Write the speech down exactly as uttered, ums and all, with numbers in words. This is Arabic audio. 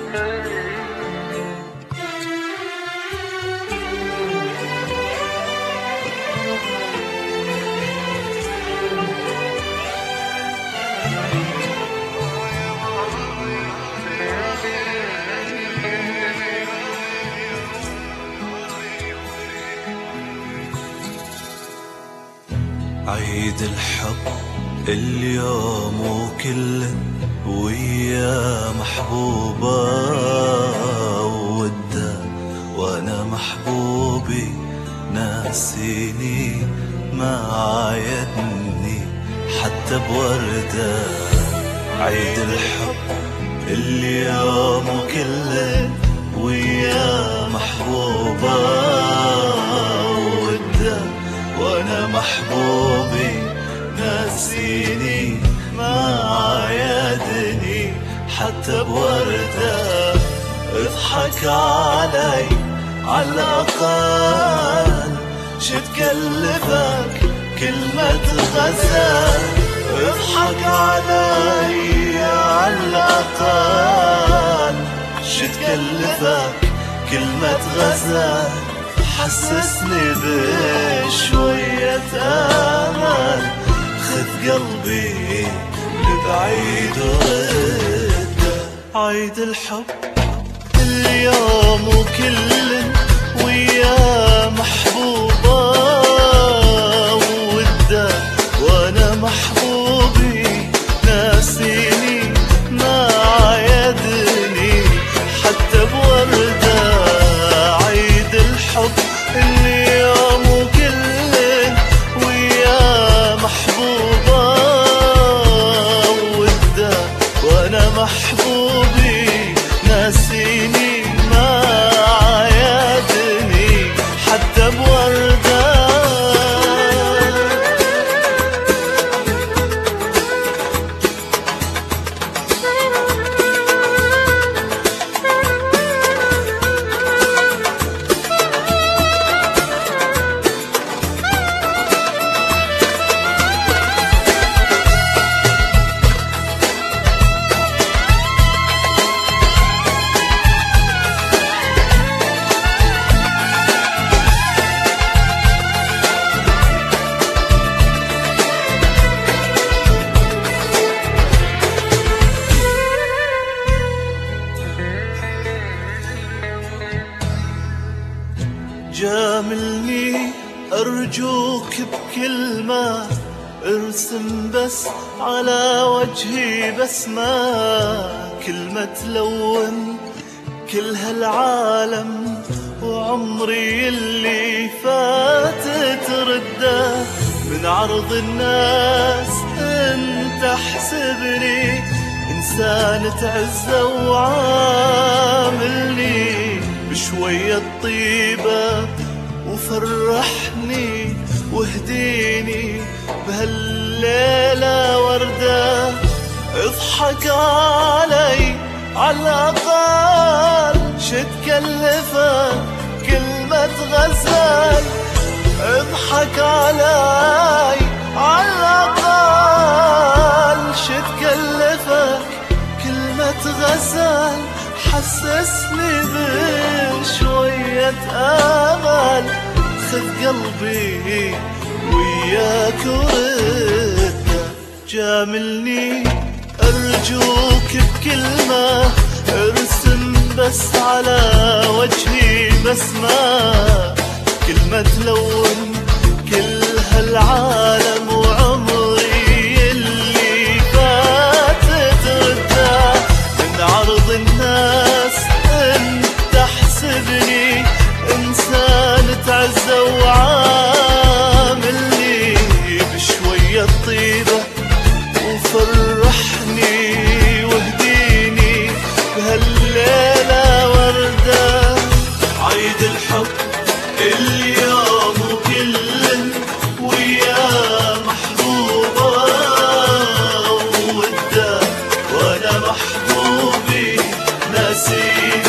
عيد الحب اليوم وكله ويا محبوبة وده، وانا محبوبي ناسيني ما عايدني حتى بوردة. عيد الحب اليوم وكله ويا محبوبة وده، وانا محبوبي ناسيني ما عايدني حتى بوردة. اضحك علي على الأقل شو تكلفك كلمة غزال. اضحك علي على الأقل شو تكلفك كلمة غزال. حسسني بشوية أمل، خذ قلبي لبعيد ورده. عيد الحب اليوم وكل ويا محبوبة وده، وانا محبوبي ناسيني ما عايدني حتى بوردة. عيد الحب اليوم وكل ويا محبوبة وده، وانا محبوبي ناسيني ما عايدني حتى بوردة. جاملني أرجوك بكلمة، ارسم بس على وجهي بسمة، كلمة تلون كل هالعالم وعمري اللي فات ترده. من عرض الناس انت احسبني إنسان تعزة وعاملني بشوية طيبة وفرحني واهديني بهالليلة وردة. اضحك علي على الأقل شو تكلفك كلمة غزال. اضحك علي على الأقل شو تكلفك كلمة غزال. حسسني بشوية أمل، خذ قلبي وياك ورده. جاملني أرجوك بكلمة، ارسم بس على وجهي بسمة، كلمة تلون كل هالعالم وعمري اللي فات ترده. من عرض الناس انت احسبني انسان تعزة وعاملني بشوية طيبة وفرحني واهديني بهالليلة وردة. عيد الحب اليوم وكل ويا محبوبة وده، وانا محبوبي ناسيني